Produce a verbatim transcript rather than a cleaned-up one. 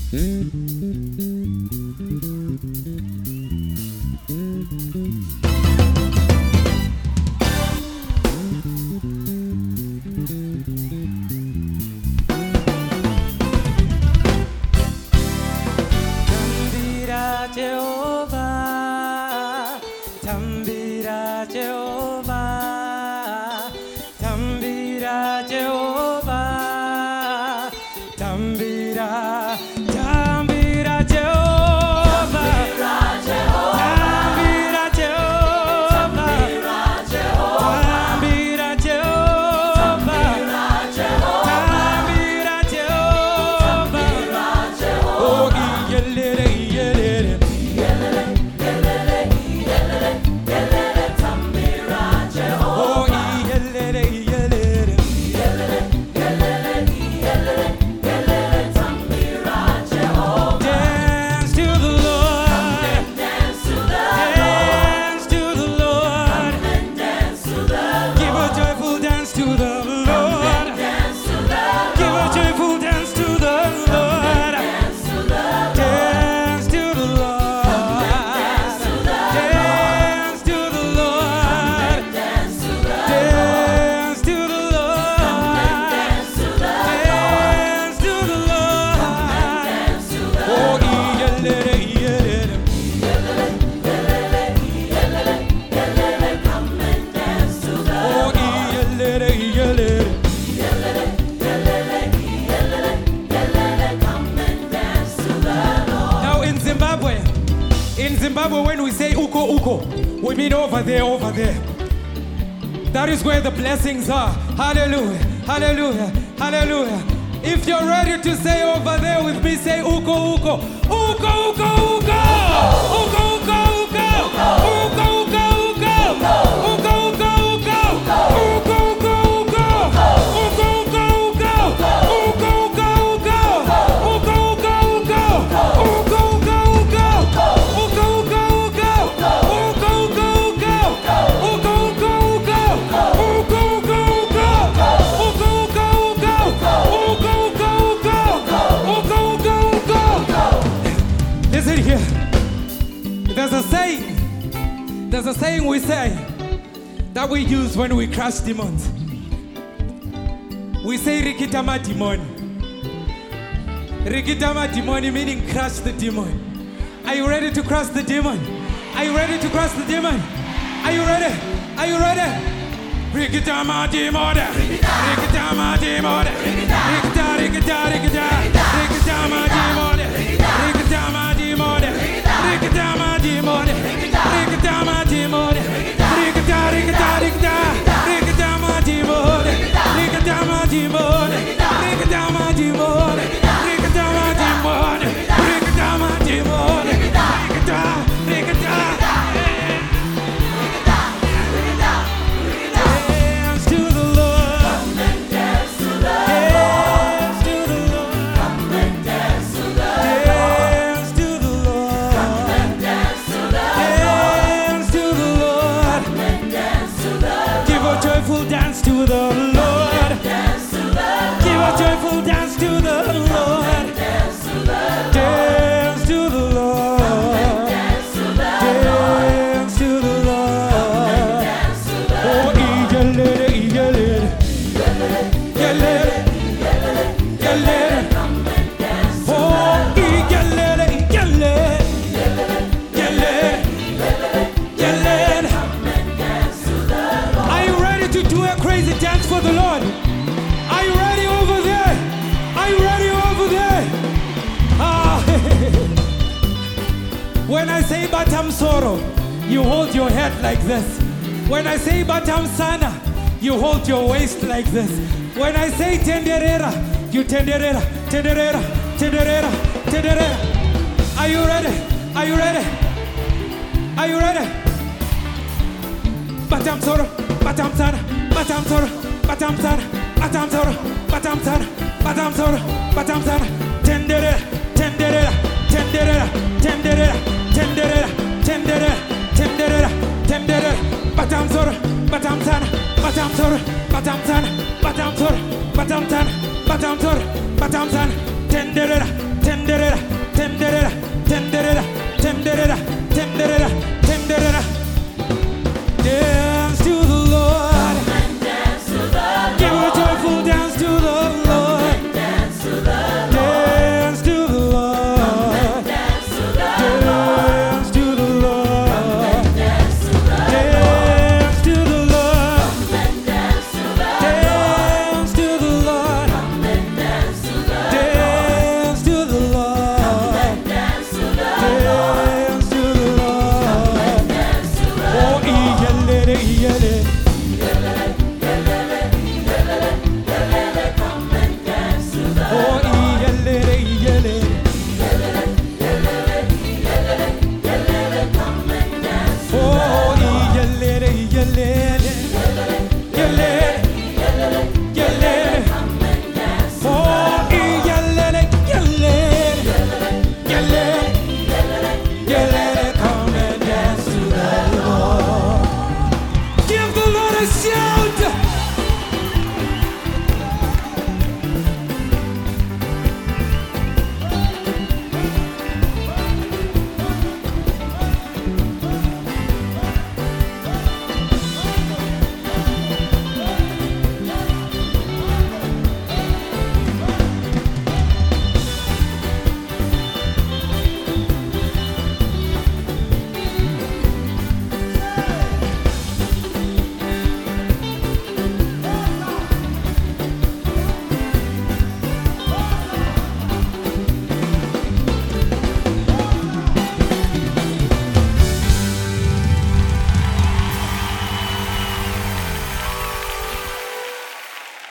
Jehovah, tambira Jehovah, tambira Jehovah, tambira, tambira Jehovah, tambira Jehovah, tambira Jehovah, tambira Jehovah, oh yelele yelele. In Zimbabwe, when we say uko uko, we mean over there, over there. That is where the blessings are. Hallelujah, hallelujah, hallelujah. If you're ready to say over there with me, say uko uko, uko uko uko, uko uko uko, uko uko uko, uko uko uko, uko uko uko, uko uko uko, uko uko uko, uko uko uko, uko uko uko. Listen here. There's a saying. There's a saying we say that we use when we crush demons. We say rikitama demon. Rikitama demon meaning crush the demon. Are you ready to crush the demon? Are you ready to crush the demon? Are you ready? Are you ready? Rikitama demon. Rikitama demon. Rikita rikita rikita. Rikitama demon. Rikitama demon. Rikitama demon. Rikitama demon. Rikita rikita rikita. Rikitama demon. Rikitama demon. Rikitama demon. Rikitama demon. Rikitama demon. Rikita rikita. Dance to the Lord. Come and dance to the Lord. Dance to the Lord. Come and dance to the Lord. Dance to the Lord. Dance to the Lord. Dance to the Lord. Come and dance to the Lord. Give a joyful dance to the Lord. Dance to the Lord. Give a joyful dance to the Lord. Dance to the Lord. Dance to the Lord. Dance to the Lord. Oh, yelele, yelele, yelele, yelele. Oh, yelele, yelele, yelele, yelele. Are you ready to do a crazy dance for the Lord? Are you ready over there? Are you ready over there? Ah. When I say Batam Soro, you hold your head like this. When I say Batam Sana, you hold your waist like this. When I say Tenderera, you Tenderera, Tenderera, Tenderera, Tenderera. Are you ready? Are you ready? Are you ready? Batam Soro, Batam Sana, Batam Soro, Batam Sana, Batam Soro, Batam Sana, Batam Soro, Batam Sana. Tenderera, Tenderera, Tenderera, Tenderera, Tenderera, Tenderera, Tenderera, Tenderera. Batam Soro, Batam Sana, Batam Soro, Batam Sana, Batam Soro, Batam Sana, Batam Soro, Batam Sana. Tenderera,